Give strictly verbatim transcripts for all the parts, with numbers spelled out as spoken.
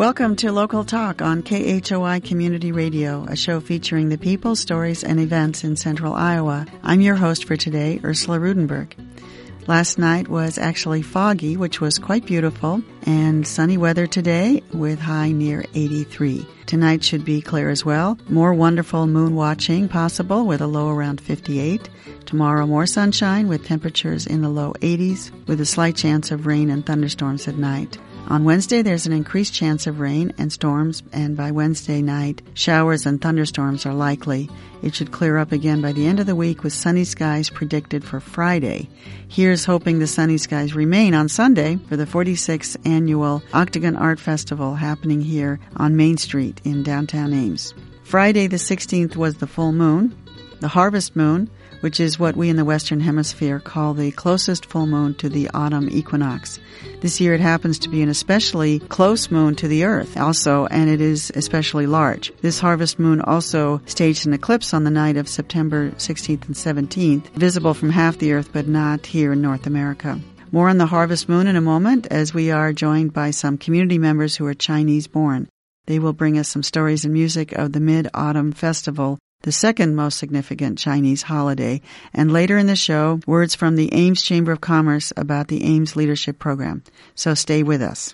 Welcome to Local Talk on K H O I Community Radio, a show featuring the people, stories, and events in central Iowa. I'm your host for today, Ursula Rudenberg. Last night was actually foggy, which was quite beautiful, and sunny weather today with high near eighty-three. Tonight should be clear as well. More wonderful moon watching possible with a low around fifty-eight. Tomorrow more sunshine with temperatures in the low eighties with a slight chance of rain and thunderstorms at night. On Wednesday, there's an increased chance of rain and storms, and by Wednesday night, showers and thunderstorms are likely. It should clear up again by the end of the week with sunny skies predicted for Friday. Here's hoping the sunny skies remain on Sunday for the forty-sixth Annual Octagon Art Festival happening here on Main Street in downtown Ames. Friday the sixteenth was the full moon, the harvest moon, which is what we in the Western Hemisphere call the closest full moon to the autumn equinox. This year it happens to be an especially close moon to the Earth also, and it is especially large. This harvest moon also staged an eclipse on the night of September sixteenth and seventeenth, visible from half the Earth but not here in North America. More on the harvest moon in a moment, as we are joined by some community members who are Chinese-born. They will bring us some stories and music of the Mid-Autumn Festival, the second most significant Chinese holiday, and later in the show, words from the Ames Chamber of Commerce about the Ames Leadership Program. So stay with us.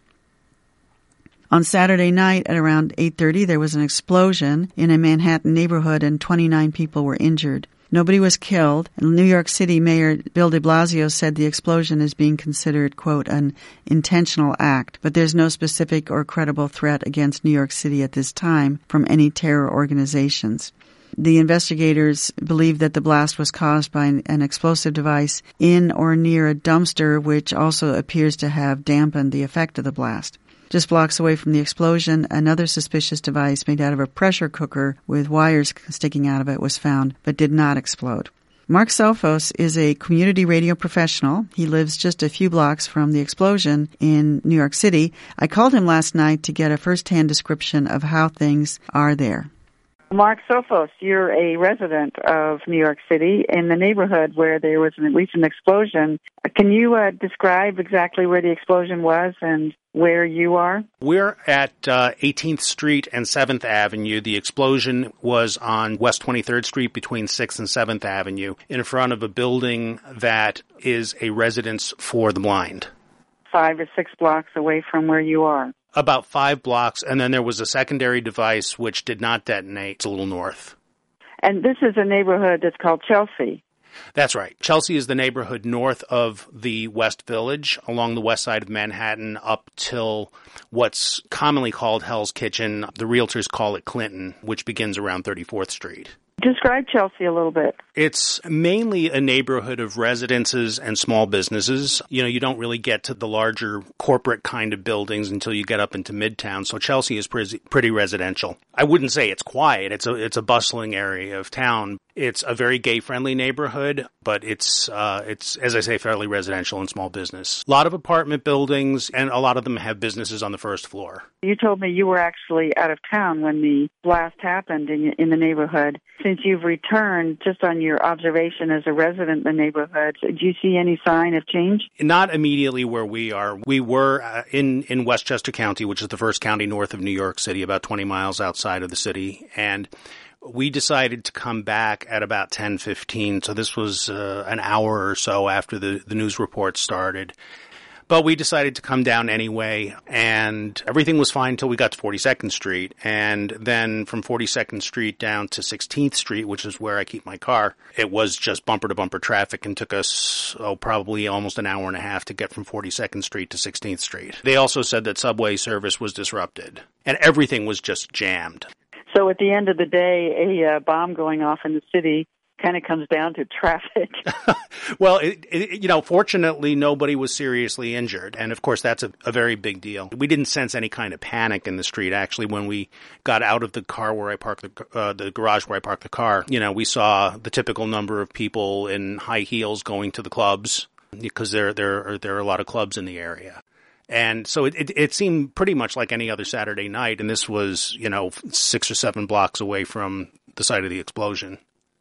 On Saturday night at around eight thirty, there was an explosion in a Manhattan neighborhood and twenty-nine people were injured. Nobody was killed. New York City Mayor Bill de Blasio said the explosion is being considered, quote, an intentional act, but there's no specific or credible threat against New York City at this time from any terror organizations. The investigators believe that the blast was caused by an, an explosive device in or near a dumpster, which also appears to have dampened the effect of the blast. Just blocks away from the explosion, another suspicious device made out of a pressure cooker with wires sticking out of it was found, but did not explode. Mark Selfos is a community radio professional. He lives just a few blocks from the explosion in New York City. I called him last night to get a first-hand description of how things are there. Mark Selfos, you're a resident of New York City in the neighborhood where there was an, at least an explosion. Can you uh, describe exactly where the explosion was and where you are? We're at uh, eighteenth Street and seventh Avenue. The explosion was on West twenty-third Street between sixth and seventh Avenue in front of a building that is a residence for the blind. Five or six blocks away from where you are. About five blocks, and then there was a secondary device which did not detonate. It's a little north. And this is a neighborhood that's called Chelsea. That's right. Chelsea is the neighborhood north of the West Village, along the west side of Manhattan, up till what's commonly called Hell's Kitchen. The realtors call it Clinton, which begins around thirty-fourth Street. Describe Chelsea a little bit. It's mainly a neighborhood of residences and small businesses. You know, you don't really get to the larger corporate kind of buildings until you get up into Midtown. So Chelsea is pretty, pretty residential. I wouldn't say it's quiet. It's a it's a bustling area of town. It's a very gay-friendly neighborhood, but it's, uh, it's as I say, fairly residential and small business. A lot of apartment buildings, and a lot of them have businesses on the first floor. You told me you were actually out of town when the blast happened in, in the neighborhood. Since you've returned, just on your observation as a resident in the neighborhood, do you see any sign of change? Not immediately where we are. We were uh, in, in Westchester County, which is the first county north of New York City, about twenty miles outside of the city, and we decided to come back at about ten fifteen, so this was uh, an hour or so after the, the news report started. But we decided to come down anyway, and everything was fine until we got to forty-second Street. And then from forty-second Street down to sixteenth Street, which is where I keep my car, it was just bumper-to-bumper traffic and took us, oh, probably almost an hour and a half to get from forty-second Street to sixteenth Street. They also said that subway service was disrupted, and everything was just jammed. So at the end of the day, a uh, bomb going off in the city kind of comes down to traffic. Well, it, it, you know, fortunately, nobody was seriously injured. And, of course, that's a, a very big deal. We didn't sense any kind of panic in the street. Actually, when we got out of the car where I parked the, uh, the garage where I parked the car, you know, we saw the typical number of people in high heels going to the clubs because there, there, are, there are a lot of clubs in the area. And so it, it, it seemed pretty much like any other Saturday night. And this was, you know, six or seven blocks away from the site of the explosion.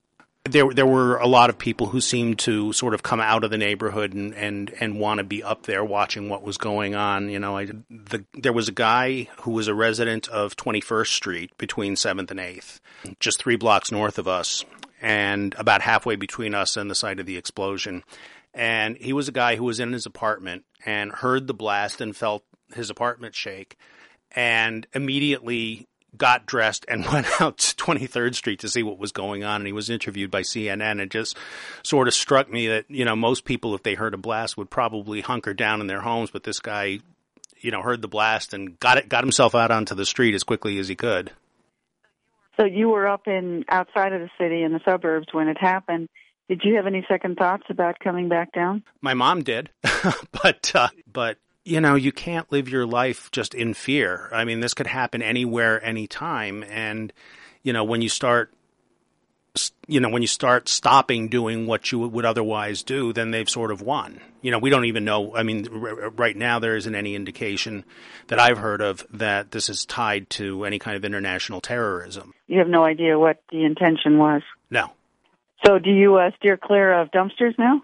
there there were a lot of people who seemed to sort of come out of the neighborhood and, and, and want to be up there watching what was going on. You know, I, the, there was a guy who was a resident of twenty-first Street between seventh and eighth, just three blocks north of us, and about halfway between us and the site of the explosion. And he was a guy who was in his apartment and heard the blast and felt his apartment shake, and immediately got dressed and went out to twenty-third Street to see what was going on. And he was interviewed by C N N. It just sort of struck me that, you know, most people, if they heard a blast, would probably hunker down in their homes. But this guy, you know, heard the blast and got it, got himself out onto the street as quickly as he could. So you were up in outside of the city in the suburbs when it happened. Did you have any second thoughts about coming back down? My mom did, but, uh, but, you know, you can't live your life just in fear. I mean, this could happen anywhere, anytime. And, you know, when you start, you know, when you start stopping doing what you would otherwise do, then they've sort of won. You know, we don't even know. I mean, r- right now there isn't any indication that I've heard of that this is tied to any kind of international terrorism. You have no idea what the intention was? No. So do you uh, steer clear of dumpsters now?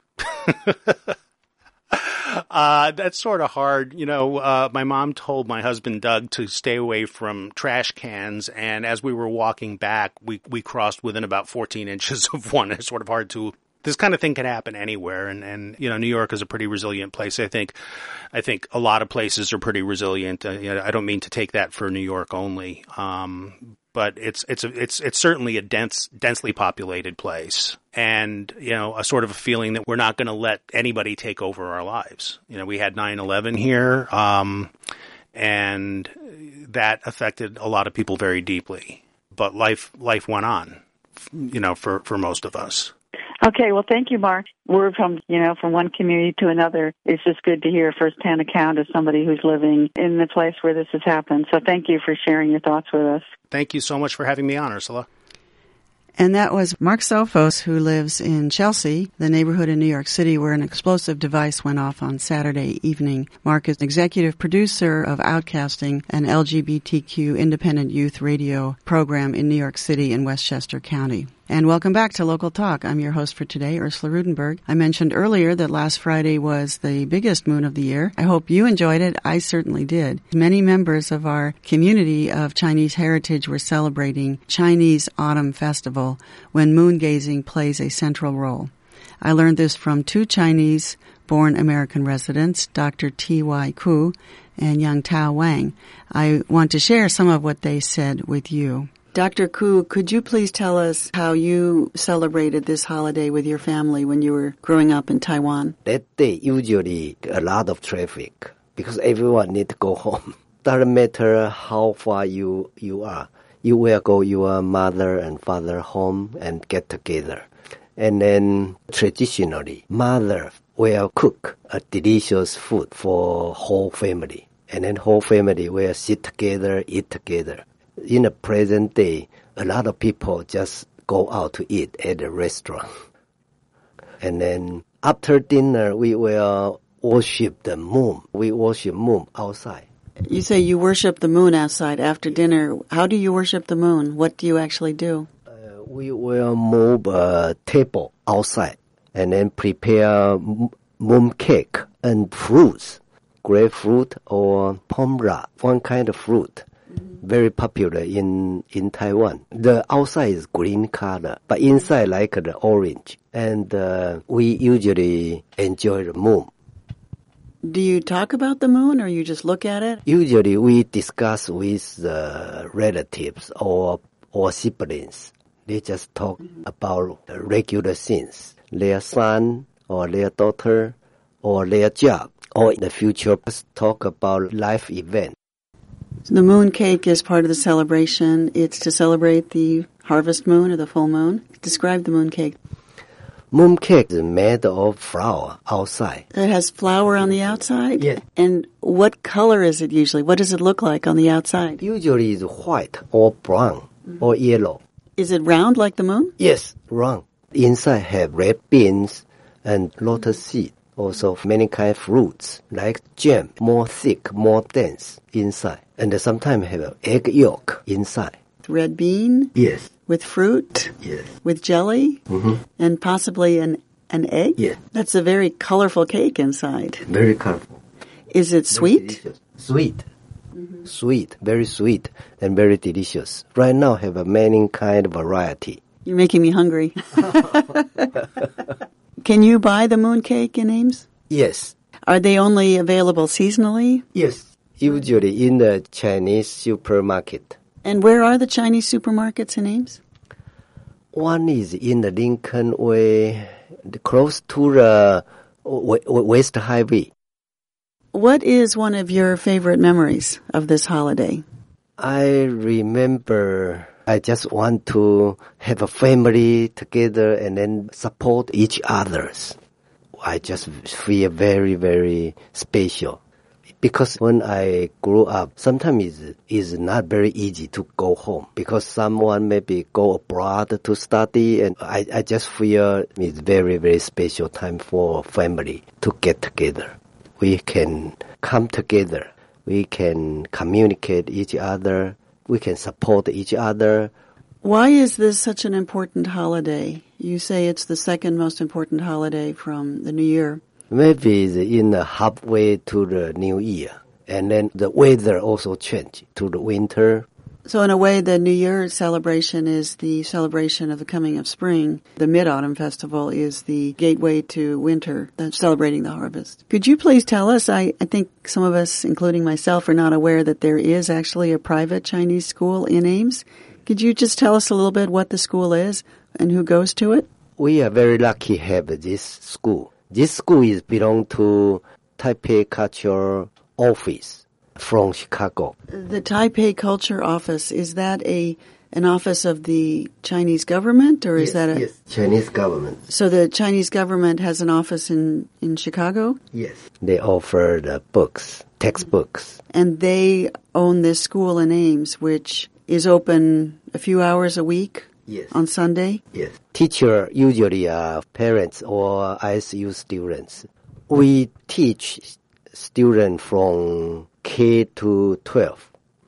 uh, that's sort of hard. You know, uh, my mom told my husband, Doug, to stay away from trash cans. And as we were walking back, we, we crossed within about fourteen inches of one. It's sort of hard to, this kind of thing can happen anywhere. And, and, you know, New York is a pretty resilient place. I think, I think a lot of places are pretty resilient. Uh, you know, I don't mean to take that for New York only. Um, But it's it's a, it's it's certainly a dense, densely populated place, and you know, a sort of a feeling that we're not going to let anybody take over our lives. You know, we had nine eleven here, um, and that affected a lot of people very deeply. But life life went on, you know, for, for most of us. Okay, well, thank you, Mark. We're from, you know, from one community to another. It's just good to hear a firsthand account of somebody who's living in the place where this has happened. So thank you for sharing your thoughts with us. Thank you so much for having me on, Ursula. And that was Mark Sophos, who lives in Chelsea, the neighborhood in New York City where an explosive device went off on Saturday evening. Mark is executive producer of Outcasting, an L G B T Q independent youth radio program in New York City and Westchester County. And welcome back to Local Talk. I'm your host for today, Ursula Rudenberg. I mentioned earlier that last Friday was the biggest moon of the year. I hope you enjoyed it. I certainly did. Many members of our community of Chinese heritage were celebrating Chinese Autumn Festival when moon gazing plays a central role. I learned this from two Chinese-born American residents, Doctor T Y Ku and Young Tao Wang. I want to share some of what they said with you. Doctor Ku, could you please tell us how you celebrated this holiday with your family when you were growing up in Taiwan? That day, usually a lot of traffic because everyone need to go home. Doesn't matter how far you, you are. You will go your mother and father home and get together. And then traditionally, mother will cook a delicious food for whole family. And then whole family will sit together, eat together. In the present day, a lot of people just go out to eat at a restaurant. And then after dinner, we will worship the moon. We worship moon outside. You say you worship the moon outside after dinner. How do you worship the moon? What do you actually do? Uh, we will move a table outside and then prepare moon cake and fruits, grapefruit or pomegranate, one kind of fruit. Very popular in, in Taiwan. The outside is green color, but inside like the orange. And uh, we usually enjoy the moon. Do you talk about the moon or you just look at it? Usually we discuss with uh, relatives or, or siblings. They just talk mm-hmm. about regular things. Their son or their daughter or their job or in the future talk about life events. So the moon cake is part of the celebration. It's to celebrate the harvest moon or the full moon. Describe the moon cake. Moon cake is made of flour outside. It has flour on the outside? Yes. And what color is it usually? What does it look like on the outside? Usually it's white or brown mm-hmm. or yellow. Is it round like the moon? Yes, round. Inside have red beans and lotus seed. Also many kind of fruits like jam, more thick, more dense inside. And sometimes have egg yolk inside. red bean, Yes. with fruit, Yes. with jelly, Mm-hmm. and possibly an, an egg? Yes. That's a very colorful cake inside. Very colorful. Is it Very sweet? delicious. Sweet. Mm-hmm. Sweet. Very sweet and very delicious. Right now have a many kind of variety. You're making me hungry. Can you buy the moon cake in Ames? Yes. Are they only available seasonally? Yes. Usually in the Chinese supermarket. And where are the Chinese supermarkets in Ames? One is in the Lincoln Way, close to the West Highway. What is one of your favorite memories of this holiday? I remember I just want to have a family together and then support each others. I just feel very, very special. Because when I grew up, sometimes it's, it's not very easy to go home because someone maybe go abroad to study, and I, I just feel it's very, very special time for family to get together. We can come together. We can communicate each other. We can support each other. Why is this such an important holiday? You say it's the second most important holiday from the New Year. Maybe it's in the halfway to the New Year. And then the weather also changed to the winter. So in a way, the New Year celebration is the celebration of the coming of spring. The Mid-Autumn Festival is the gateway to winter, that's celebrating the harvest. Could you please tell us, I, I think some of us, including myself, are not aware that there is actually a private Chinese school in Ames. Could you just tell us a little bit what the school is and who goes to it? We are very lucky to have this school. This school is belong to Taipei Culture Office from Chicago. The Taipei Culture Office, is that a an office of the Chinese government, or is yes, that a... Yes, Chinese government. So the Chinese government has an office in, in Chicago? Yes. They offer the books, textbooks. And they own this school in Ames, which is open a few hours a week? Yes. On Sunday? Yes. Teacher usually are parents or I S U students. We teach students from K to twelve.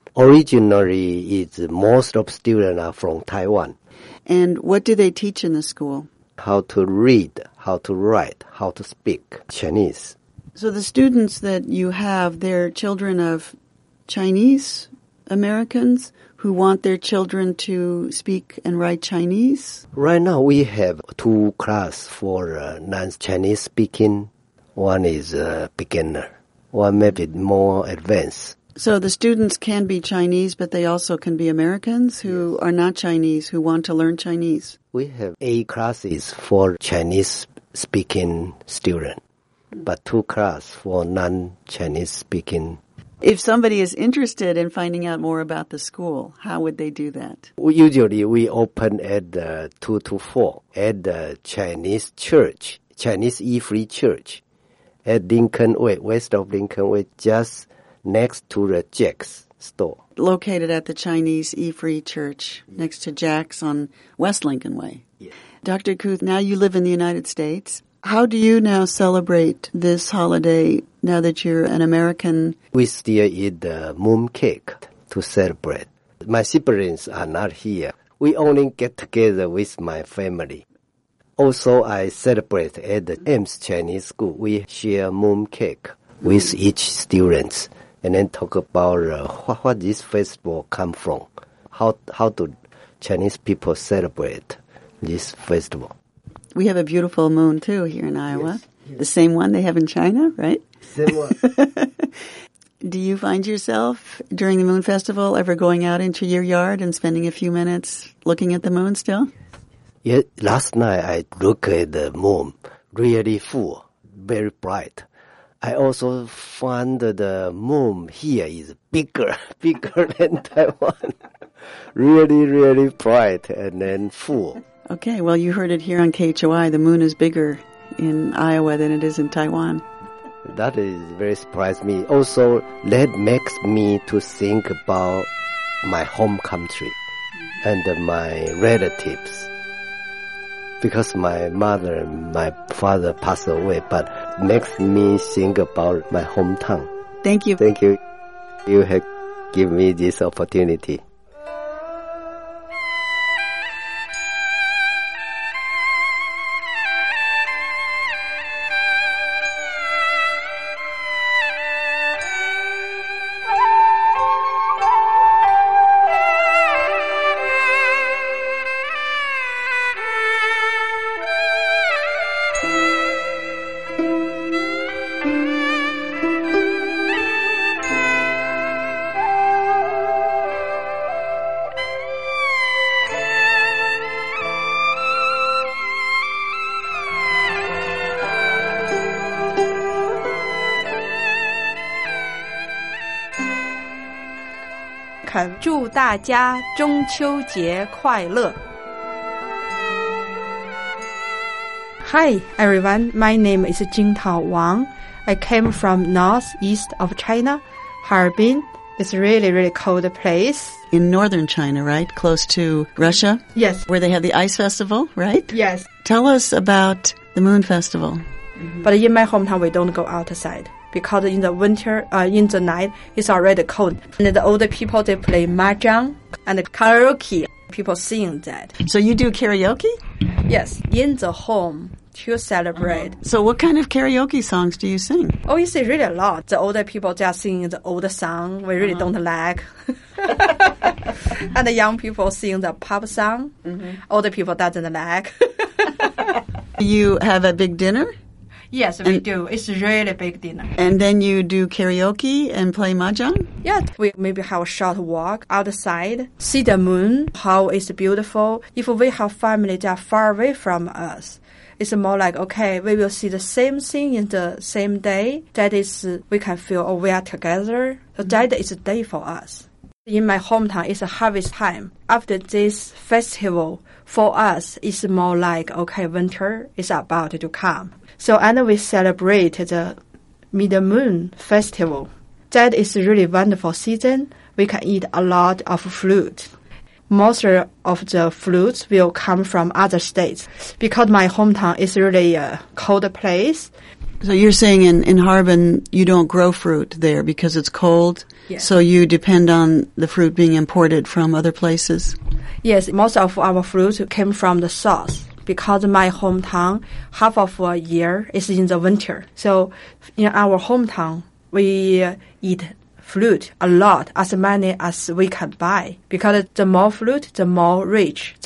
Originally, it's most of students are from Taiwan. And what do they teach in the school? How to read, how to write, how to speak Chinese. So the students that you have, they're children of Chinese Americans who want their children to speak and write Chinese? Right now we have two classes for uh, non-Chinese speaking. One is a beginner, one maybe more advanced. So the students can be Chinese, but they also can be Americans who are not Chinese, who want to learn Chinese. We have eight classes for Chinese speaking students, but two classes for non-Chinese speaking. If somebody is interested in finding out more about the school, how would they do that? We usually we open at the two to four at the Chinese church, Chinese E-Free Church, at Lincoln Way, west of Lincoln Way, just next to the Jack's store. Located at the Chinese E-Free Church, next to Jack's on West Lincoln Way. Yes. Doctor Kuth, now you live in the United States. How do you now celebrate this holiday now that you're an American? We still eat the moon cake to celebrate. My siblings are not here. We only get together with my family. Also, I celebrate at the Ames Chinese School. We share moon cake with each student and then talk about uh, what, what this festival come from. How, how do Chinese people celebrate this festival? We have a beautiful moon, too, here in Iowa. Yes, yes. The same one they have in China, right? Same one. Do you find yourself, during the Moon Festival, ever going out into your yard and spending a few minutes looking at the moon still? Yeah, last night I looked at the moon, really full, very bright. I also found that the moon here is bigger, bigger than Taiwan. Really, really bright and then full. Okay, well, you heard it here on K H O I. The moon is bigger in Iowa than it is in Taiwan. That is very surprised me. Also, that makes me to think about my home country and my relatives. Because my mother and my father passed away, but makes me think about my hometown. Thank you. Thank you. You have given me this opportunity. welcome， 祝大家中秋节快乐。Hi everyone, my name is Jingtao Wang. I came from northeast of China, Harbin. It's really, really cold place. In northern China, right? Close to Russia? Yes. Where they have the ice festival, right? Yes. Tell us about the Moon Festival. Mm-hmm. But in my hometown, we don't go outside. Because in the winter, uh, in the night, it's already cold. And the older people, they play mahjong and karaoke. People sing that. So you do karaoke? Yes, in the home to celebrate. Uh-huh. So what kind of karaoke songs do you sing? Oh, you see really a lot. The older people just sing the old song we really uh-huh. don't like. And the young people sing the pop song. Mm-hmm. Older people doesn't like. You have a big dinner? Yes, we and, do. It's a really big dinner. And then you do karaoke and play mahjong? Yeah, we maybe have a short walk outside, see the moon, how it's beautiful. If we have family that are far away from us, it's more like, okay, we will see the same thing in the same day. That is, we can feel, oh, we are together. So that is a day for us. In my hometown, it's a harvest time. After this festival, for us, it's more like, okay, winter is about to come. So, and we celebrate the mid-moon festival. That is a really wonderful season. We can eat a lot of fruit. Most of the fruits will come from other states. Because my hometown is really a cold place. So you're saying in, in Harbin, you don't grow fruit there because it's cold? Yes. So you depend on the fruit being imported from other places? Yes, most of our fruit came from the south. Because my hometown, half of a year is in the winter. So in our hometown, we uh, eat fruit a lot, as many as we can buy. Because the more fruit, the more rich.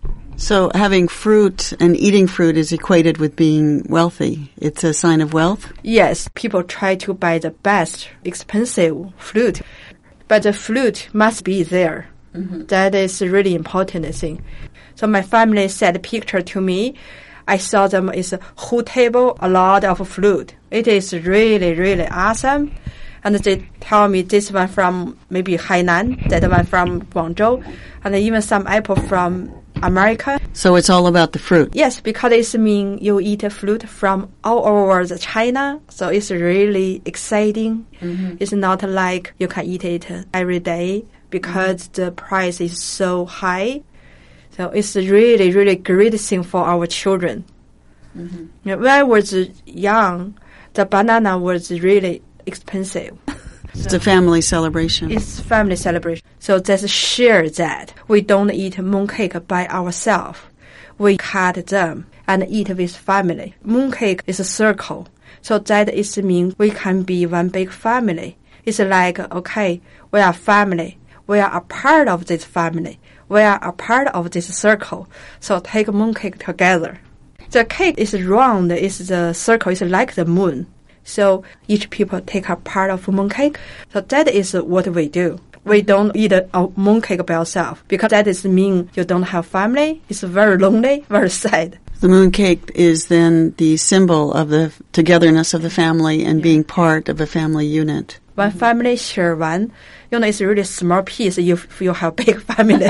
So having fruit and eating fruit is equated with being wealthy. It's a sign of wealth? Yes, people try to buy the best, expensive fruit. But the fruit must be there. Mm-hmm. That is a really important thing. So my family sent a picture to me. I saw them is a whole table, a lot of fruit. It is really, really awesome. And they tell me this one from maybe Hainan, that one from Guangzhou, and even some apple from America. So it's all about the fruit? Yes, because it means you eat a fruit from all over the China. So it's really exciting. Mm-hmm. It's not like you can eat it every day because mm-hmm. the price is so high. So it's a really, really great thing for our children. Mm-hmm. When I was young, the banana was really expensive. It's so a family celebration. It's family celebration. So let's share that. We don't eat mooncake by ourselves. We cut them and eat with family. Mooncake is a circle. So that is mean we can be one big family. It's like, okay, we are family. We are a part of this family. We are a part of this circle. So take mooncake together. The cake is round. It's the circle. It's like the moon. So each people take a part of mooncake. So that is what we do. We don't eat a, a mooncake by ourselves because that is mean you don't have family. It's very lonely, very sad. The mooncake is then the symbol of the togetherness of the family and yeah. being part of a family unit. When mm-hmm. family share one, you know, it's a really small piece if you have big family.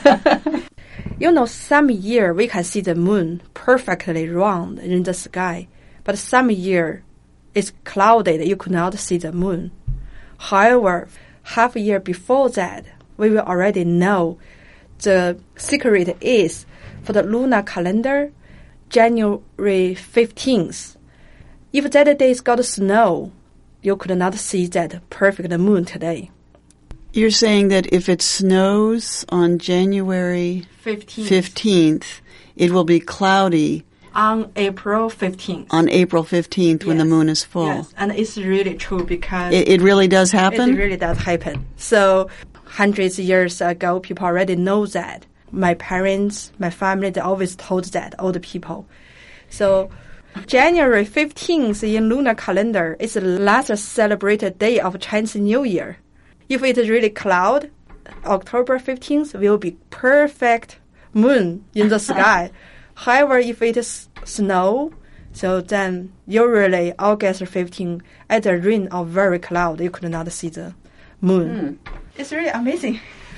You know, some year we can see the moon perfectly round in the sky, but some year it's clouded. You could not see the moon. However, half a year before that, we will already know the secret is for the lunar calendar, January fifteenth. If that day got snow, you could not see that perfect moon today. You're saying that if it snows on January fifteenth, fifteenth it will be cloudy on April fifteenth. On April fifteenth, yes. When the moon is full. Yes, and it's really true because it, it really does happen? It really does happen. So hundreds of years ago, people already know that. My parents, my family, they always told that, all the people. So January fifteenth in lunar calendar is the last celebrated day of Chinese New Year. If it is really cloud, October fifteenth will be perfect moon in the sky. However, if it is snow, so then usually August fifteenth, either rain or very cloud, you could not see the moon. Mm. It's really amazing.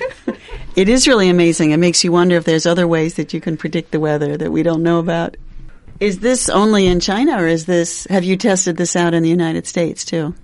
It is really amazing. It makes you wonder if there's other ways that you can predict the weather that we don't know about. Is this only in China, or is this, have you tested this out in the United States too?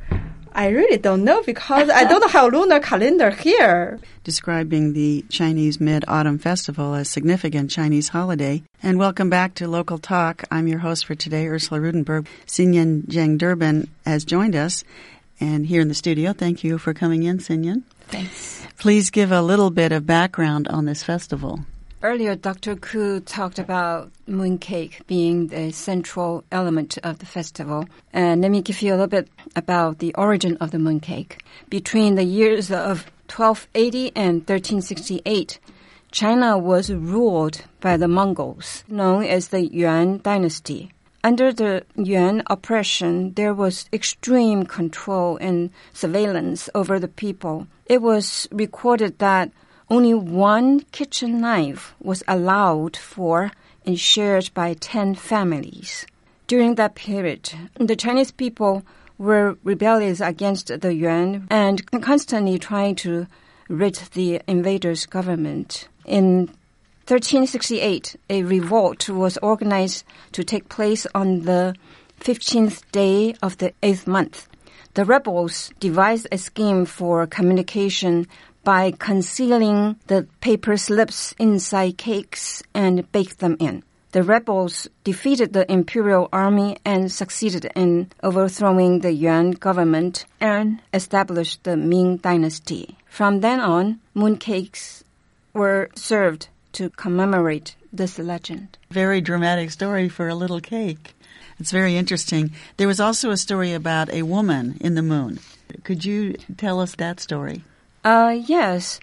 I really don't know because I don't have a lunar calendar here. Describing the Chinese Mid-Autumn Festival as significant Chinese holiday. And welcome back to Local Talk. I'm your host for today, Ursula Rudenberg. Sinyan Zheng Durbin has joined us and here in the studio. Thank you for coming in, Sinyan. Thanks. Please give a little bit of background on this festival. Earlier, Doctor Ku talked about mooncake being the central element of the festival. And let me give you a little bit about the origin of the mooncake. Between the years of twelve eighty and thirteen sixty-eight, China was ruled by the Mongols, known as the Yuan dynasty. Under the Yuan oppression, there was extreme control and surveillance over the people. It was recorded that only one kitchen knife was allowed for and shared by ten families. During that period, the Chinese people were rebellious against the Yuan and constantly trying to rid the invaders' government. In thirteen sixty-eight, a revolt was organized to take place on the fifteenth day of the eighth month. The rebels devised a scheme for communication by concealing the paper slips inside cakes and baked them in. The rebels defeated the imperial army and succeeded in overthrowing the Yuan government and established the Ming dynasty. From then on, mooncakes were served to commemorate this legend. Very dramatic story for a little cake. It's very interesting. There was also a story about a woman in the moon. Could you tell us that story? Uh, yes.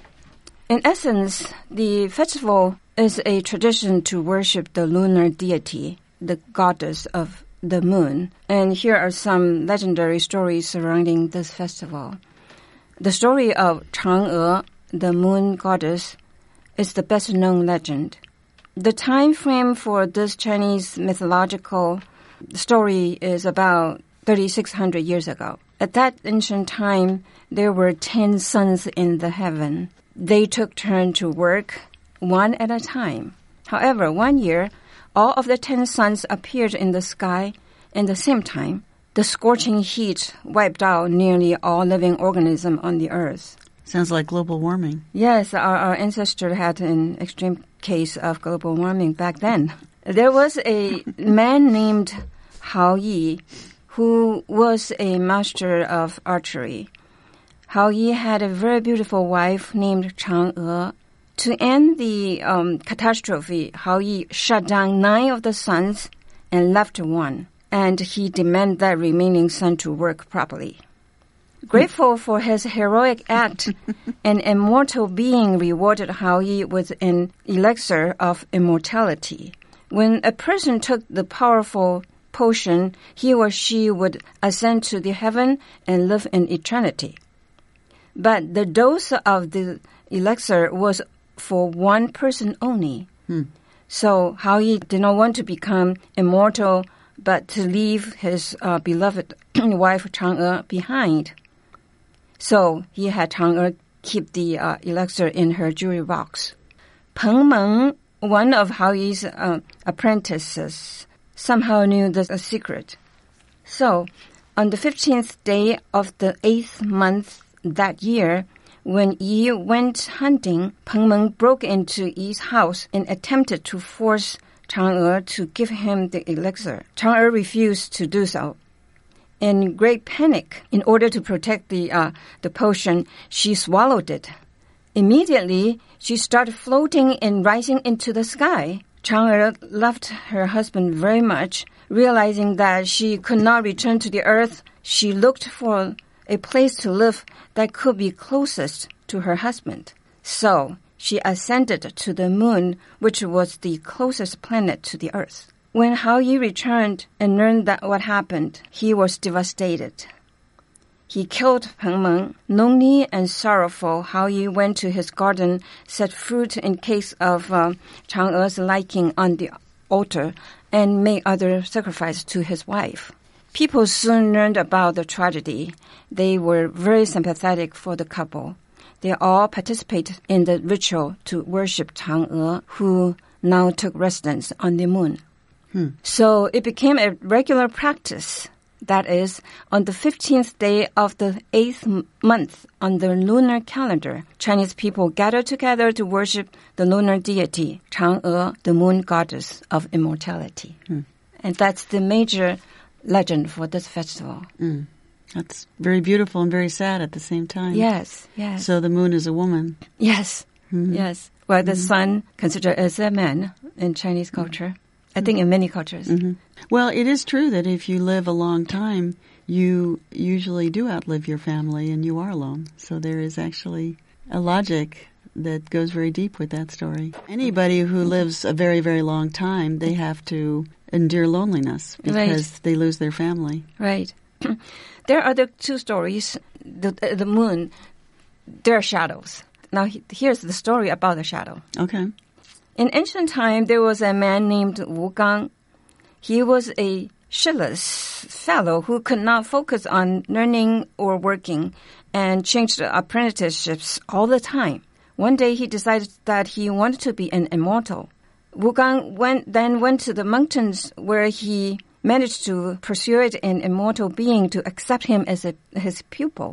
In essence, the festival is a tradition to worship the lunar deity, the goddess of the moon. And here are some legendary stories surrounding this festival. The story of Chang'e, the moon goddess, is the best-known legend. The time frame for this Chinese mythological story is about thirty-six hundred years ago. At that ancient time, there were ten suns in the heaven. They took turn to work, one at a time. However, one year, all of the ten suns appeared in the sky at the same time. The scorching heat wiped out nearly all living organisms on the earth. Sounds like global warming. Yes, our, our ancestors had an extreme case of global warming back then. There was a man named Hao Yi who was a master of archery. Hao Yi had a very beautiful wife named Chang'e. To end the um, catastrophe, Hao Yi shut down nine of the suns and left one, and he demanded that remaining sun to work properly. Grateful for his heroic act, an immortal being rewarded Hao Yi with an elixir of immortality. When a person took the powerful potion, he or she would ascend to the heaven and live in eternity. But the dose of the elixir was for one person only. Hmm. So Hao Yi did not want to become immortal, but to leave his uh, beloved wife Chang'e behind. So he had Chang'e keep the uh, elixir in her jewelry box. Peng Meng, one of Hao Yi's uh, apprentices, somehow knew the uh, secret. So on the fifteenth day of the eighth month that year, when Yi went hunting, Peng Meng broke into Yi's house and attempted to force Chang'e to give him the elixir. Chang'e refused to do so. In great panic, in order to protect the uh, the potion, she swallowed it. Immediately, she started floating and rising into the sky. Chang'e loved her husband very much. Realizing that she could not return to the earth, she looked for a place to live that could be closest to her husband. So she ascended to the moon, which was the closest planet to the earth. When Hao Yi returned and learned that what happened, he was devastated. He killed Peng Meng. Lonely and sorrowful, Hao Yi went to his garden, set fruit in case of uh, Chang'e's liking on the altar, and made other sacrifices to his wife. people soon learned about the tragedy. They were very sympathetic for the couple. They all participated in the ritual to worship Chang'e, who now took residence on the moon. Hmm. So it became a regular practice. That is, on the fifteenth day of the eighth month on the lunar calendar, Chinese people gather together to worship the lunar deity, Chang'e, the moon goddess of immortality. Hmm. And that's the major legend for this festival. Mm. That's very beautiful and very sad at the same time. Yes, yes. So the moon is a woman. Yes, mm-hmm. yes. Well, the mm-hmm. sun considered as a man in Chinese culture. I think in many cultures. Mm-hmm. Well, it is true that if you live a long time, you usually do outlive your family and you are alone. So there is actually a logic that goes very deep with that story. Anybody who lives a very, very long time, they have to endure loneliness because right. they lose their family. Right. There are the two stories. The, the moon, there are shadows. Now, here's the story about the shadow. Okay. In ancient time, there was a man named Wu Gang. He was a shilless fellow who could not focus on learning or working and changed apprenticeships all the time. One day, he decided that he wanted to be an immortal. Wu Gang went, then went to the mountains where he managed to persuade an immortal being to accept him as a, his pupil.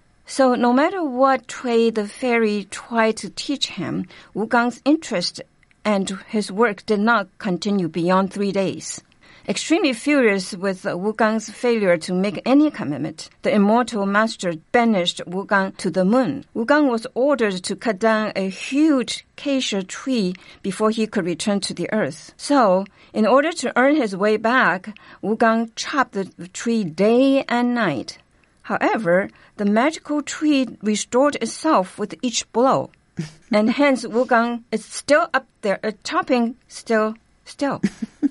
So no matter what trade the fairy tried to teach him, Wu Gang's interest and his work did not continue beyond three days. Extremely furious with Wu Gang's failure to make any commitment, the immortal master banished Wu Gang to the moon. Wu Gang was ordered to cut down a huge acacia tree before he could return to the earth. So, in order to earn his way back, Wu Gang chopped the tree day and night. However, the magical tree restored itself with each blow. And hence, Wu Gang is still up there, uh, chopping still, still.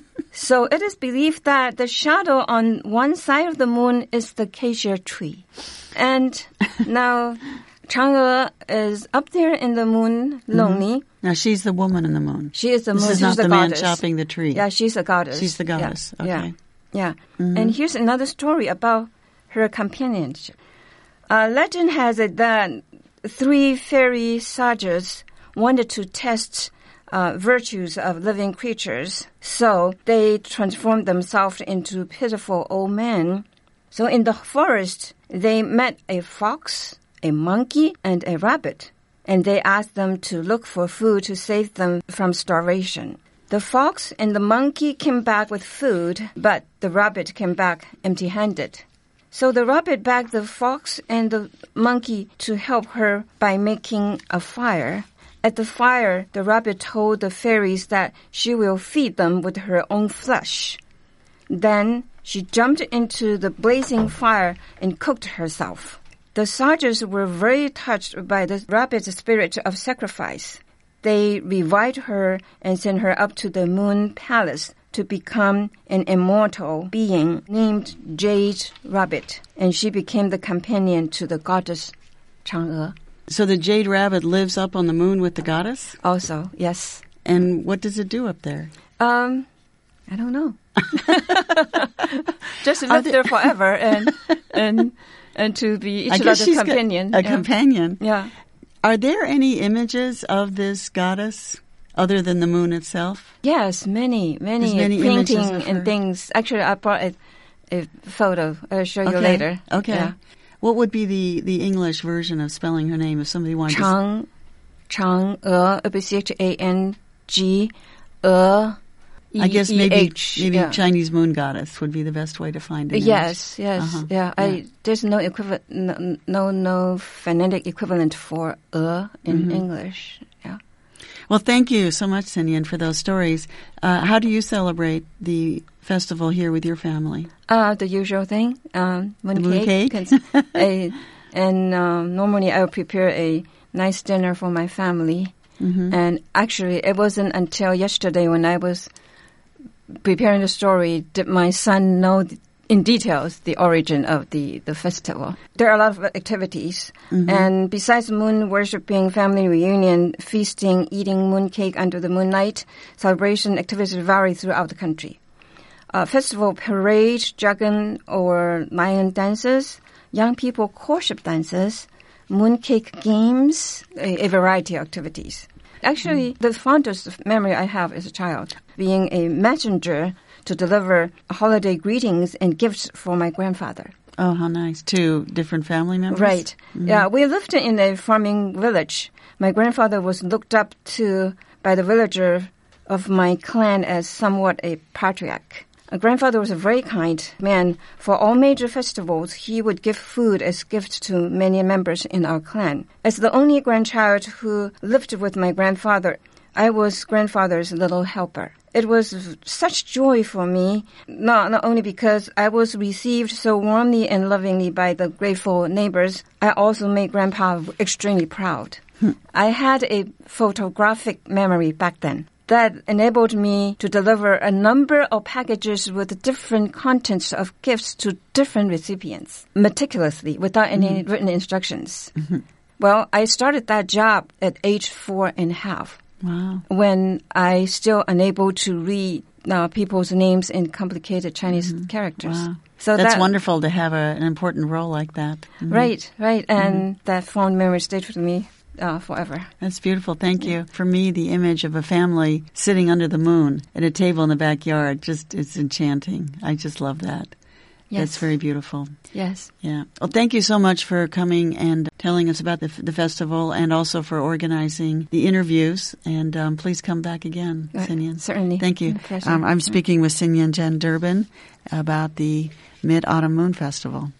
So it is believed that the shadow on one side of the moon is the acacia tree. And now Chang'e is up there in the moon, lonely. Mm-hmm. Now she's the woman in the moon. She is the this moon. This is she's not the, the goddess. man chopping the tree. Yeah, she's a goddess. She's the goddess. Yeah. Okay. Yeah. yeah. Mm-hmm. And here's another story about her companionship. Uh, legend has it that three fairy sages wanted to test uh, virtues of living creatures, so they transformed themselves into pitiful old men. So in the forest, they met a fox, a monkey, and a rabbit, and they asked them to look for food to save them from starvation. The fox and the monkey came back with food, but the rabbit came back empty-handed. So the rabbit begged the fox and the monkey to help her by making a fire. At the fire, the rabbit told the fairies that she will feed them with her own flesh. Then she jumped into the blazing fire and cooked herself. The sages were very touched by the rabbit's spirit of sacrifice. They revived her and sent her up to the moon palace to become an immortal being named Jade Rabbit, and she became the companion to the goddess Chang'e. So the Jade Rabbit lives up on the moon with the goddess? Also, yes. And what does it do up there? Um, I don't know. Just live there, there forever and and and to be each other's companion. A yeah. companion. Yeah. Are there any images of this goddess other than the moon itself? Yes, many, many, many painting and things. Actually, I brought a, a photo. I'll show you okay. later. Okay. Yeah. What would be the, the English version of spelling her name if somebody wanted Chang, to... Chang'e, it would be C H A N G, E, I guess maybe, H, maybe yeah. Chinese moon goddess would be the best way to find it. Yes, yes, uh-huh. yeah. yeah. I, there's no equivalent, no, no, no phonetic equivalent for E in mm-hmm. English. Yeah. Well, thank you so much, Cindy, for those stories. Uh, how do you celebrate the festival here with your family? Uh, the usual thing, um, moon the moon cake. cake? a, and um, normally I would prepare a nice dinner for my family. Mm-hmm. And actually, it wasn't until yesterday when I was preparing the story did my son know in details the origin of the, the festival. There are a lot of activities. Mm-hmm. And besides moon worshipping, family reunion, feasting, eating moon cake under the moonlight, celebration activities vary throughout the country. uh, festival parade, dragon or lion dances, young people courtship dances, mooncake games, a, a variety of activities. Actually, mm. the fondest memory I have as a child, being a messenger to deliver holiday greetings and gifts for my grandfather. Oh, how nice. To different family members? Right. Mm-hmm. Yeah, we lived in a farming village. My grandfather was looked up to by the villager of my clan as somewhat a patriarch. My grandfather was a very kind man. For all major festivals, he would give food as gifts to many members in our clan. As the only grandchild who lived with my grandfather, I was grandfather's little helper. It was such joy for me, not, not only because I was received so warmly and lovingly by the grateful neighbors, I also made Grandpa extremely proud. Hmm. I had a photographic memory back then that enabled me to deliver a number of packages with different contents of gifts to different recipients, meticulously, without any mm-hmm. written instructions. Mm-hmm. Well, I started that job at age four and a half. Wow. When I still unable to read uh, people's names in complicated Chinese mm-hmm. characters. Wow. So that's that, wonderful to have a, an important role like that. Mm-hmm. Right, right. And mm-hmm. that fond memory stayed with me uh, forever. That's beautiful. Thank you. For me, the image of a family sitting under the moon at a table in the backyard, just it's enchanting. I just love that. Yes. That's very beautiful. Yes. Yeah. Well, thank you so much for coming and telling us about the, the festival and also for organizing the interviews. And um, please come back again, right. Sinyan. Certainly. Thank you. Um, I'm speaking with Sinyan Jen Durbin about the Mid-Autumn Moon Festival.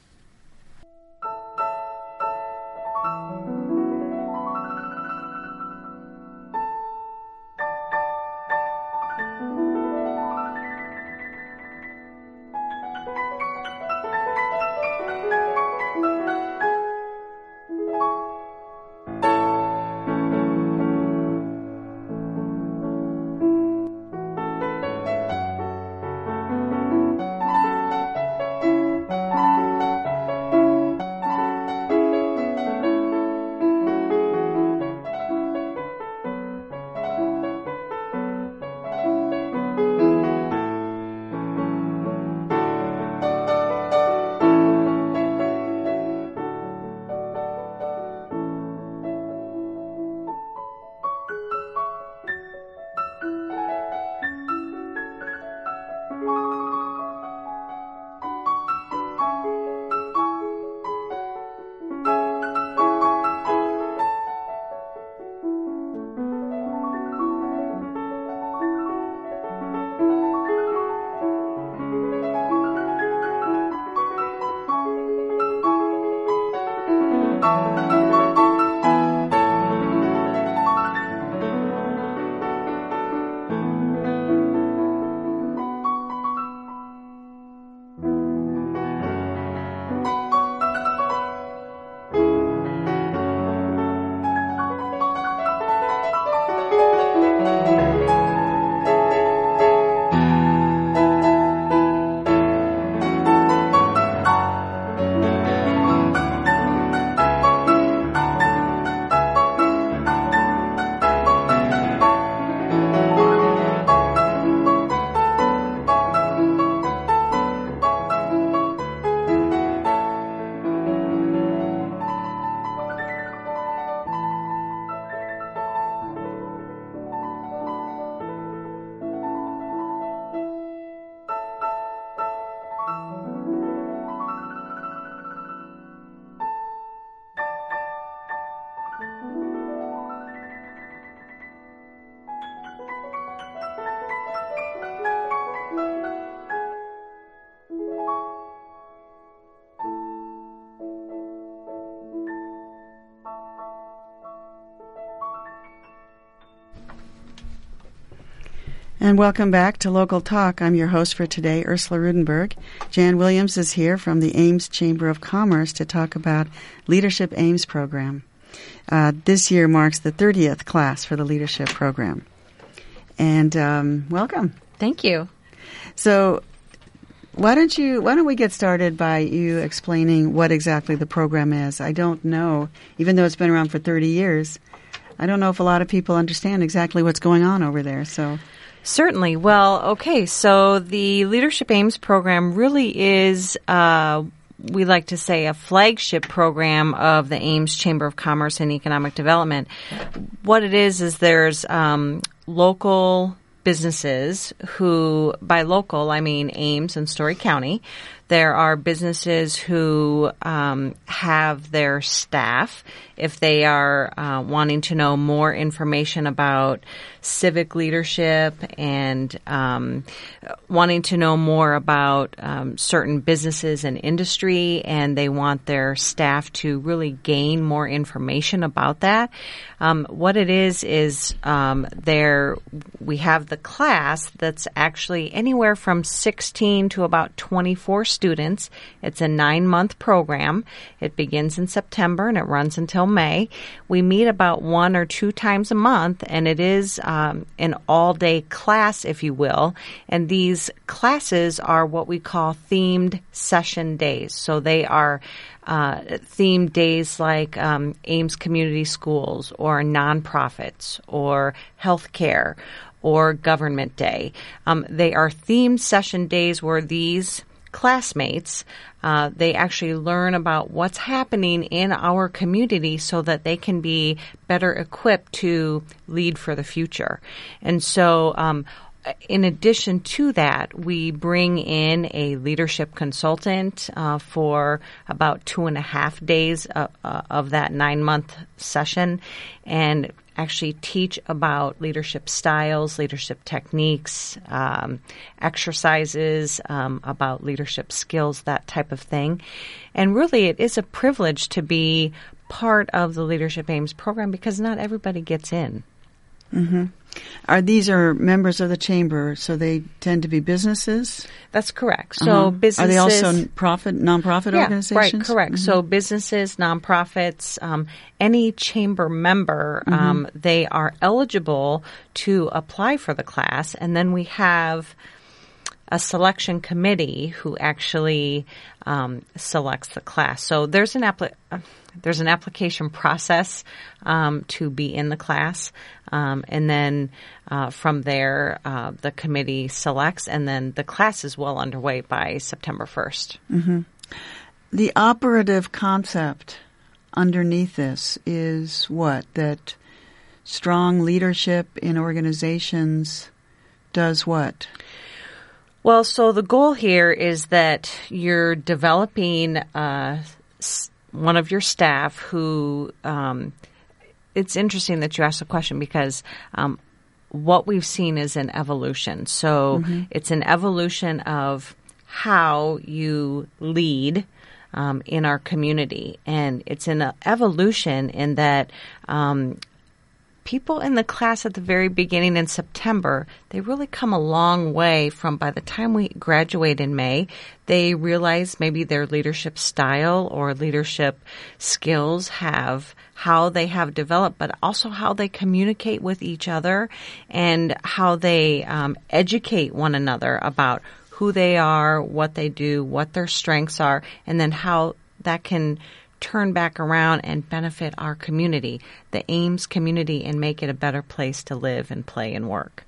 And welcome back to Local Talk. I'm your host for today, Ursula Rudenberg. Jan Williams is here from the Ames Chamber of Commerce to talk about Leadership Ames program. Uh, this year marks the thirtieth class for the Leadership program. And um, welcome. Thank you. So why don't you, why don't we get started by you explaining what exactly the program is? I don't know, even though it's been around for thirty years, I don't know if a lot of people understand exactly what's going on over there. So Certainly. Well, okay, so the Leadership Ames program really is, uh, we like to say, a flagship program of the Ames Chamber of Commerce and Economic Development. What it is is there's um, local businesses who, by local, I mean Ames and Story County. There are businesses who um, have their staff, if they are uh, wanting to know more information about civic leadership and um, wanting to know more about um, certain businesses and industry, and they want their staff to really gain more information about that. Um, what it is is um, there we have the class that's actually anywhere from sixteen to about twenty-four students. It's a nine-month program. It begins in September and it runs until May. We meet about one or two times a month, and it is um, an all-day class, if you will. And these classes are what we call themed session days. So they are uh, themed days like um, Ames Community Schools or nonprofits or healthcare or Government Day. Um, they are themed session days where these classmates, uh, they actually learn about what's happening in our community so that they can be better equipped to lead for the future. And so, um, in addition to that, we bring in a leadership consultant uh, for about two and a half days of, uh, of that nine-month session, and actually teach about leadership styles, leadership techniques, um, exercises, um, about leadership skills, that type of thing. And really, it is a privilege to be part of the Leadership Ames program because not everybody gets in. Mm-hmm. Are these are members of the chamber, so they tend to be businesses? That's correct. So uh-huh. businesses. Are they also profit nonprofit yeah, organizations? Right, correct. Mm-hmm. So businesses, nonprofits, um, any chamber member, mm-hmm. um, they are eligible to apply for the class, and then we have a selection committee who actually um, selects the class. So there's an appli- uh, there's an application process um, to be in the class, um, and then uh, from there uh, the committee selects, and then the class is well underway by September first. Mm-hmm. The operative concept underneath this is what? That strong leadership in organizations does what? Well, so the goal here is that you're developing uh, one of your staff who um, – it's interesting that you asked the question because um, what we've seen is an evolution. So mm-hmm. it's an evolution of how you lead um, in our community. And it's an evolution in that um, – people in the class at the very beginning in September, they really come a long way from by the time we graduate in May, they realize maybe their leadership style or leadership skills have how they have developed, but also how they communicate with each other and how they um, educate one another about who they are, what they do, what their strengths are, and then how that can turn back around and benefit our community, the Ames community, and make it a better place to live and play and work.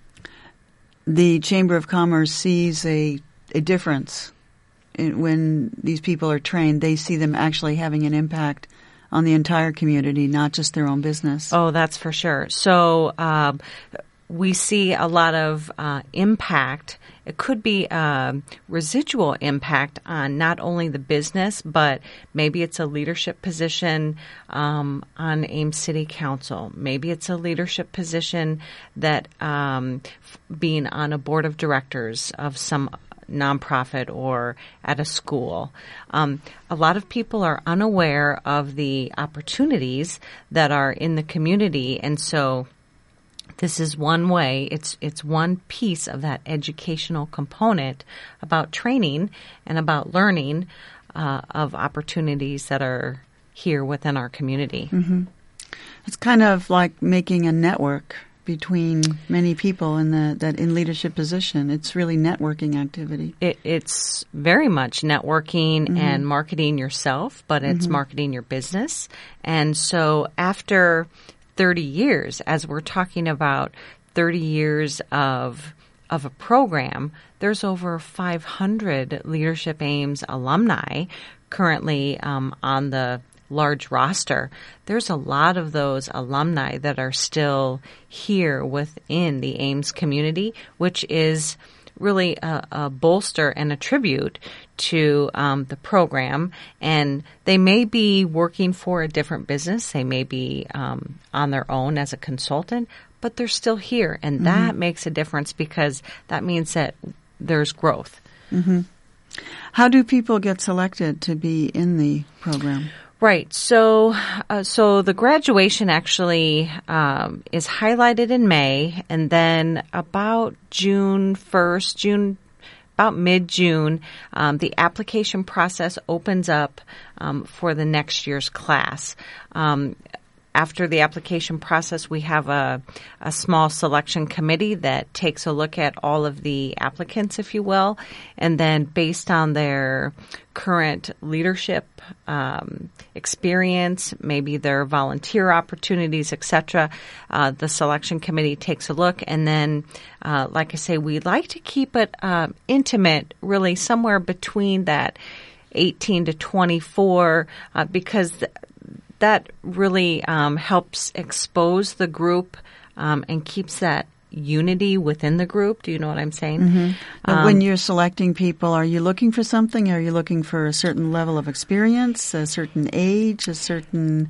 The Chamber of Commerce sees a, a difference in, when these people are trained. They see them actually having an impact on the entire community, not just their own business. Oh, that's for sure. So um, we see a lot of uh, impact. It could be a residual impact on not only the business, but maybe it's a leadership position um, on Ames City Council. Maybe it's a leadership position that um, being on a board of directors of some nonprofit or at a school. Um, a lot of people are unaware of the opportunities that are in the community, and so this is one way, it's it's one piece of that educational component about training and about learning uh, of opportunities that are here within our community. Mm-hmm. It's kind of like making a network between many people in the that in leadership position. It's really networking activity. It, it's very much networking mm-hmm. and marketing yourself, but it's mm-hmm. marketing your business. And so after thirty years, as we're talking about thirty years of of a program, there's over five hundred Leadership Ames alumni currently um, on the large roster. There's a lot of those alumni that are still here within the Ames community, which is really a, a bolster and a tribute to um, the program. And they may be working for a different business. They may be um, on their own as a consultant, but they're still here. And mm-hmm. that makes a difference because that means that there's growth. Mm-hmm. How do people get selected to be in the program? Right. So, uh, so the graduation actually um, is highlighted in May, and then about June first, June, about mid-June, um, the application process opens up um, for the next year's class. Um, After the application process, we have a, a small selection committee that takes a look at all of the applicants, if you will, and then based on their current leadership um, experience, maybe their volunteer opportunities, et cetera, uh, the selection committee takes a look. And then, uh, like I say, we like to keep it uh, intimate, really somewhere between that eighteen to twenty-four, uh, because th- that really um, helps expose the group um, and keeps that unity within the group. Do you know what I'm saying? Mm-hmm. Um, when you're selecting people, are you looking for something? Are you looking for a certain level of experience, a certain age, a certain,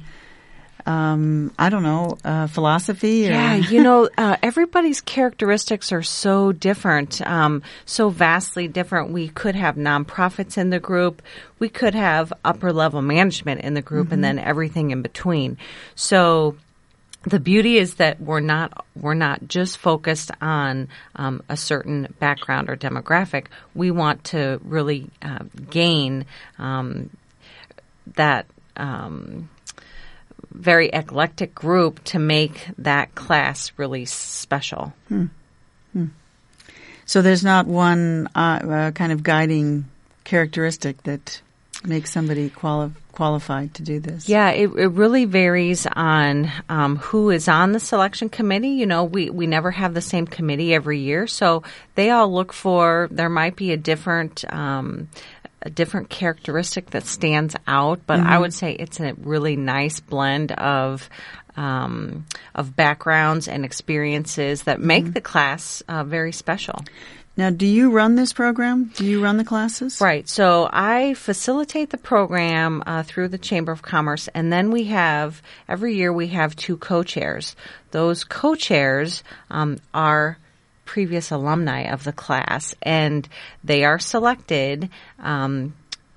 um, I don't know, uh, philosophy? Or? Yeah, you know, uh, everybody's characteristics are so different, um, so vastly different. We could have nonprofits in the group. We could have upper-level management in the group, mm-hmm. and then everything in between. So the beauty is that we're not we're not just focused on um, a certain background or demographic. We want to really uh, gain um, that um, very eclectic group to make that class really special. Hmm. Hmm. So there's not one uh, uh, kind of guiding characteristic that makes somebody quali- qualified to do this? Yeah, it, it really varies on um, who is on the selection committee. You know, we, we never have the same committee every year, so they all look for, there might be a different um, a different characteristic that stands out, but mm-hmm. I would say it's a really nice blend of um, of backgrounds and experiences that make mm-hmm. the class uh, very special. Now, do you run this program? Do you run the classes? Right. So I facilitate the program uh, through the Chamber of Commerce, and then we have, every year we have two co-chairs. Those co-chairs um, are previous alumni of the class, and they are selected um,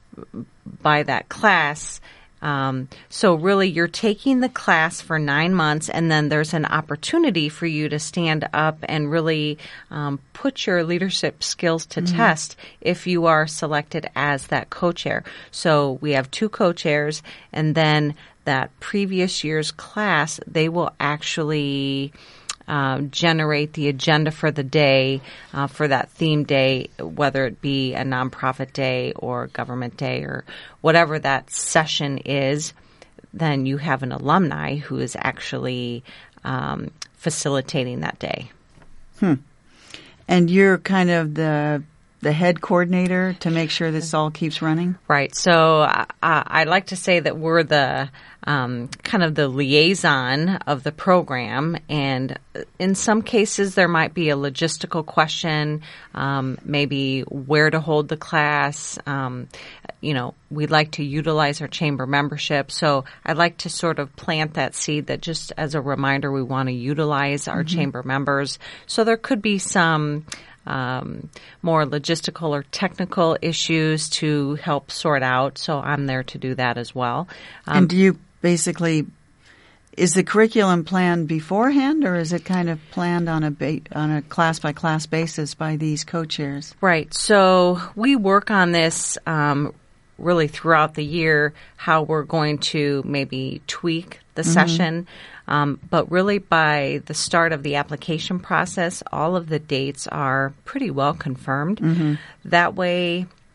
by that class. Um, so really, you're taking the class for nine months, and then there's an opportunity for you to stand up and really um, put your leadership skills to mm-hmm. test if you are selected as that co-chair. So we have two co-chairs, and then that previous year's class, they will actually Uh, generate the agenda for the day, uh, for that theme day, whether it be a nonprofit day or government day or whatever that session is. Then you have an alumni who is actually um, facilitating that day. Hmm. And you're kind of the the head coordinator to make sure this all keeps running? Right. So uh, I like to say that we're the um, kind of the liaison of the program, and in some cases there might be a logistical question, um, maybe where to hold the class. Um, you know, we'd like to utilize our chamber membership, so I'd like to sort of plant that seed that just as a reminder we want to utilize our mm-hmm. chamber members. So there could be some Um, more logistical or technical issues to help sort out. So I'm there to do that as well. Um, and do you basically, is the curriculum planned beforehand, or is it kind of planned on a ba- on a class by class basis by these co-chairs? Right. So we work on this um, really throughout the year, how we're going to maybe tweak the mm-hmm. session. Um, but really by the start of the application process, all of the dates are pretty well confirmed. Mm-hmm. That way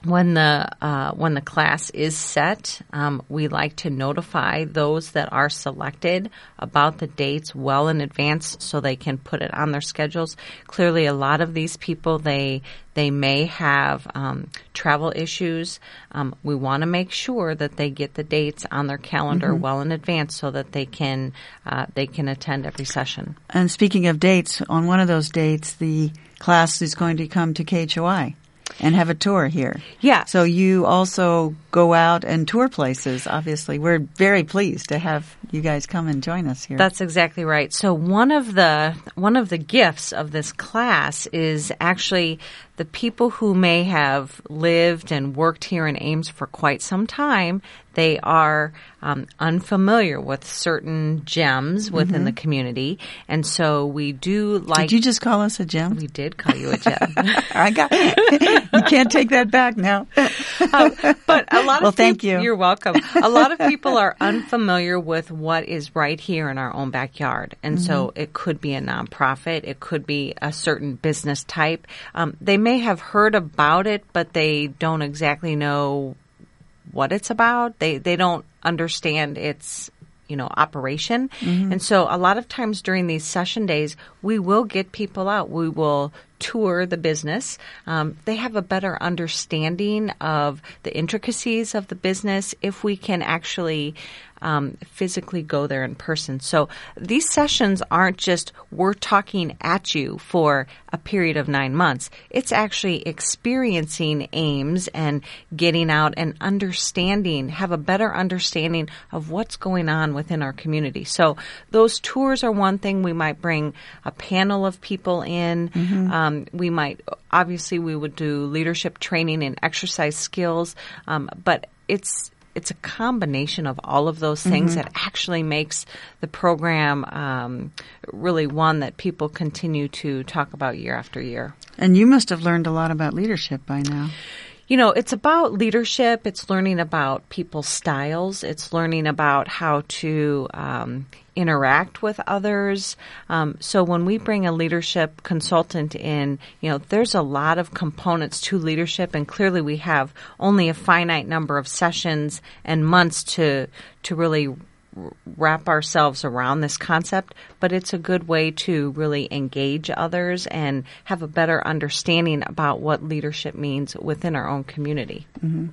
when the uh, when the class is set, um, we like to notify those that are selected about the dates well in advance so they can put it on their schedules. Clearly, a lot of these people, they they may have um, travel issues. Um, we want to make sure that they get the dates on their calendar mm-hmm. well in advance so that they can uh, they can attend every session. And speaking of dates, on one of those dates, the class is going to come to K H O I and have a tour here. Yeah. So you also go out and tour places, obviously. We're very pleased to have you guys come and join us here. That's exactly right. So one of the one of the gifts of this class is actually the people who may have lived and worked here in Ames for quite some time. They are um, unfamiliar with certain gems within mm-hmm. the community, and so we do like. Did you just call us a gem? We did call you a gem. I got. You can't take that back now. um, but a lot of well, thank people, you. You're welcome. A lot of people are unfamiliar with what is right here in our own backyard, and mm-hmm. so it could be a nonprofit, it could be a certain business type. Um, they may have heard about it, but they don't exactly know what it's about. They they don't understand its, you know, operation. Mm-hmm. And so a lot of times during these session days, we will get people out. We will tour the business. Um, they have a better understanding of the intricacies of the business if we can actually um, physically go there in person. So these sessions aren't just we're talking at you for a period of nine months. It's actually experiencing Ames and getting out and understanding, have a better understanding of what's going on within our community. So those tours are one thing. We might bring a panel of people in. Mm-hmm. Um, we might, obviously, we would do leadership training and exercise skills, um, but it's it's a combination of all of those things mm-hmm. that actually makes the program um, really one that people continue to talk about year after year. And you must have learned a lot about leadership by now. You know, it's about leadership. It's learning about people's styles. It's learning about how to um, interact with others. Um, so when we bring a leadership consultant in, you know, there's a lot of components to leadership, and clearly we have only a finite number of sessions and months to to really wrap ourselves around this concept, but it's a good way to really engage others and have a better understanding about what leadership means within our own community. Mm-hmm.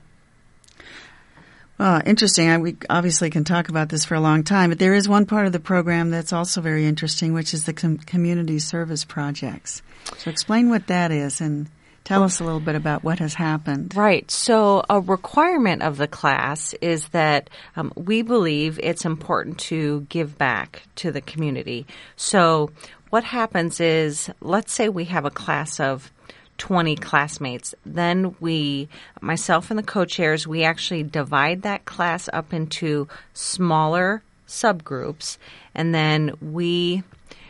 Well, interesting. I, we obviously can talk about this for a long time, but there is one part of the program that's also very interesting, which is the com- community service projects. So explain what that is and tell us a little bit about what has happened. Right. So a requirement of the class is that um, we believe it's important to give back to the community. So what happens is, let's say we have a class of twenty classmates. Then we, myself and the co-chairs, we actually divide that class up into smaller subgroups, and then we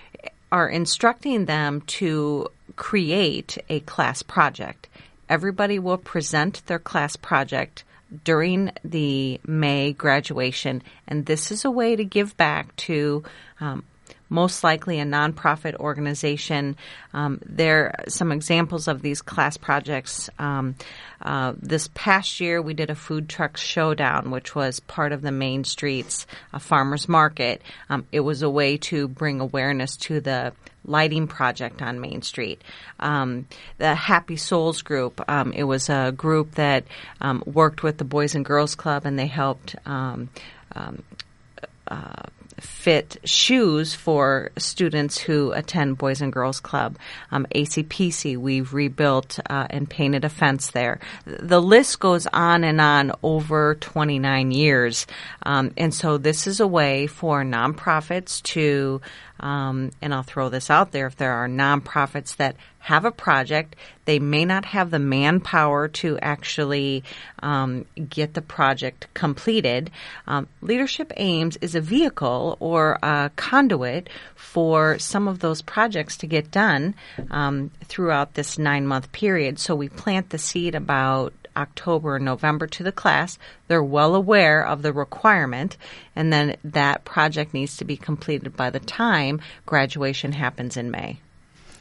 are instructing them to create a class project. Everybody will present their class project during the May graduation, and this is a way to give back to um, most likely a nonprofit organization. Um, there are some examples of these class projects. Um, uh, this past year, we did a food truck showdown, which was part of the Main Street's uh, farmers market. Um, it was a way to bring awareness to the lighting project on Main Street. Um, the Happy Souls group, um, it was a group that um, worked with the Boys and Girls Club, and they helped um, um, uh, fit shoes for students who attend Boys and Girls Club. Um, A C P C, we've rebuilt uh, and painted a fence there. The list goes on and on over twenty-nine years. Um, and so this is a way for nonprofits to Um, and I'll throw this out there, if there are nonprofits that have a project, they may not have the manpower to actually um, get the project completed. Um, Leadership Ames is a vehicle or a conduit for some of those projects to get done um, throughout this nine-month period. So we plant the seed about October and November to the class. They're well aware of the requirement, and then that project needs to be completed by the time graduation happens in May.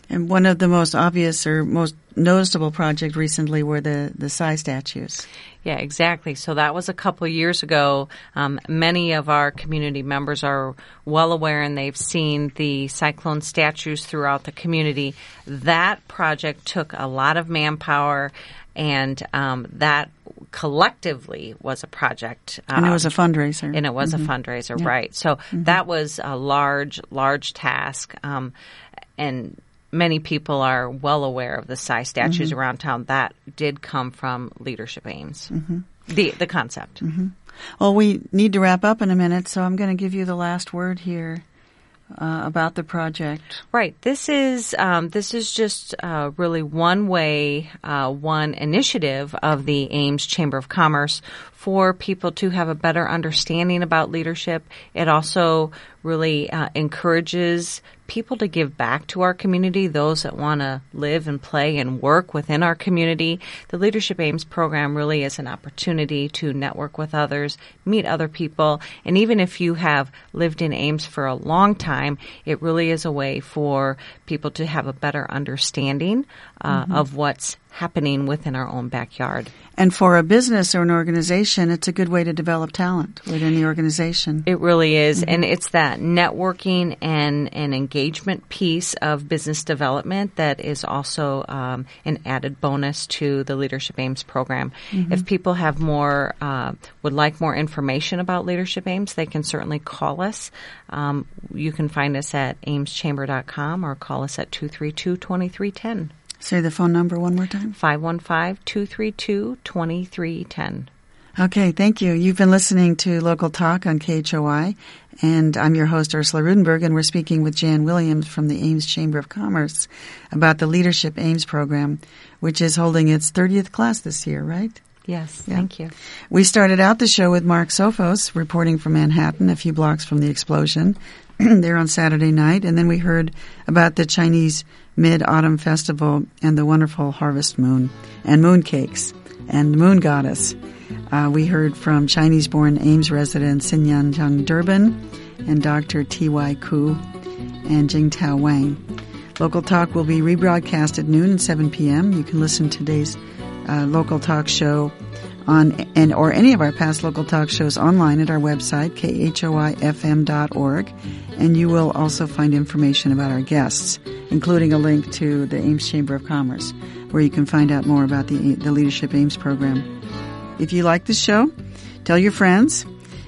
And one of the most obvious or most noticeable project recently were the, the Psy statues. Yeah, exactly. So that was a couple of years ago. Um, many of our community members are well aware, and they've seen the cyclone statues throughout the community. That project took a lot of manpower, and um, that collectively was a project. Um, and it was a fundraiser. And it was mm-hmm. a fundraiser, yeah. right. So mm-hmm. that was a large, large task. Um, and many people are well aware of the Psy statues mm-hmm. around town. That did come from Leadership Ames, mm-hmm. the the concept. Mm-hmm. Well, we need to wrap up in a minute, so I'm going to give you the last word here uh, about the project. Right. This is um, this is just uh, really one way, uh, one initiative of the Ames Chamber of Commerce for people to have a better understanding about leadership. It also really uh, encourages people to give back to our community, those that want to live and play and work within our community. The Leadership Ames program really is an opportunity to network with others, meet other people, and even if you have lived in Ames for a long time, it really is a way for people to have a better understanding uh, mm-hmm. of what's happening within our own backyard. And for a business or an organization, it's a good way to develop talent within the organization. It really is. Mm-hmm. And it's that networking and, and engagement piece of business development that is also um, an added bonus to the Leadership Ames program. Mm-hmm. If people have more, uh, would like more information about Leadership Ames, they can certainly call us. Um, you can find us at ames chamber dot com or call us at two three two, two three one zero. Say the phone number one more time. five one five, two three two, two three one zero. Okay, thank you. You've been listening to Local Talk on K H O I, and I'm your host, Ursula Rudenberg, and we're speaking with Jan Williams from the Ames Chamber of Commerce about the Leadership Ames program, which is holding its thirtieth class this year, right? Yes, yeah. Thank you. We started out the show with Mark Sophos reporting from Manhattan, a few blocks from the explosion. There on Saturday night, and then we heard about the Chinese Mid-Autumn Festival and the wonderful harvest moon and moon cakes and moon goddess. Uh, we heard from Chinese-born Ames resident Sinyan Zhang Durbin and Doctor T Y Ku and Jingtao Wang. Local Talk will be rebroadcast at noon and seven p.m. You can listen to today's uh, Local Talk show on and or any of our past Local Talk shows online at our website, k h o i f m dot org, and you will also find information about our guests, including a link to the Ames Chamber of Commerce, where you can find out more about the, the Leadership Ames program. If you like this show, tell your friends,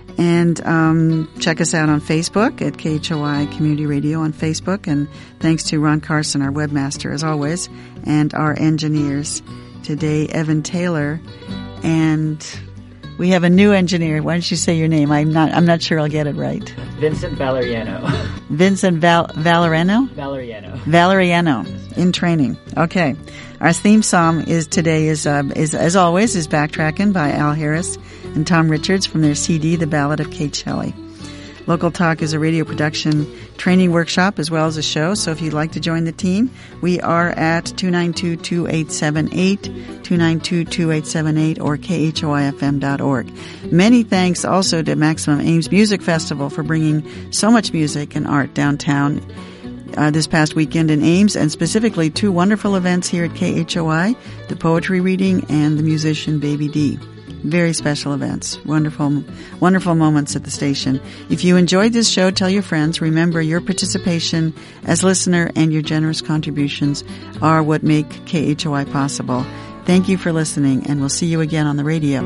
and um, check us out on Facebook at K H O I Community Radio on Facebook, and thanks to Ron Carson, our webmaster, as always, and our engineers today, Evan Taylor. And we have a new engineer. Why don't you say your name? I'm not. I'm not sure I'll get it right. Vincent Valeriano. Vincent Val- Valeriano. Valeriano. Valeriano. In training. Okay. Our theme song is today is uh, is as always is Backtrackin' by Al Harris and Tom Richards from their C D, The Ballad of Kate Shelley. Local Talk is a radio production training workshop as well as a show, so if you'd like to join the team, we are at two nine two, two eight seven eight, two nine two, two eight seven eight, or k h o i f m dot org. Many thanks also to Maximum Ames Music Festival for bringing so much music and art downtown uh, this past weekend in Ames, and specifically two wonderful events here at K H O I, the poetry reading and the musician Baby D. Very special events. Wonderful, wonderful moments at the station. If you enjoyed this show, tell your friends. Remember, your participation as listener and your generous contributions are what make K H O I possible. Thank you for listening, and we'll see you again on the radio.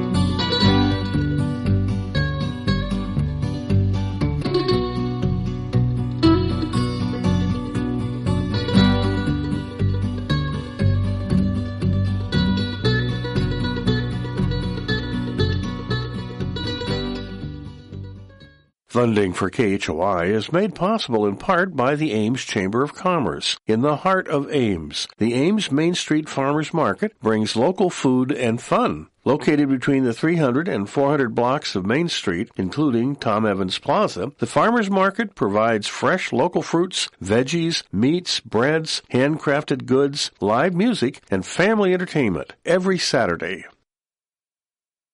Funding for K H O I is made possible in part by the Ames Chamber of Commerce. In the heart of Ames, the Ames Main Street Farmers Market brings local food and fun. Located between the three hundred and four hundred blocks of Main Street, including Tom Evans Plaza, the Farmers Market provides fresh local fruits, veggies, meats, breads, handcrafted goods, live music, and family entertainment every Saturday.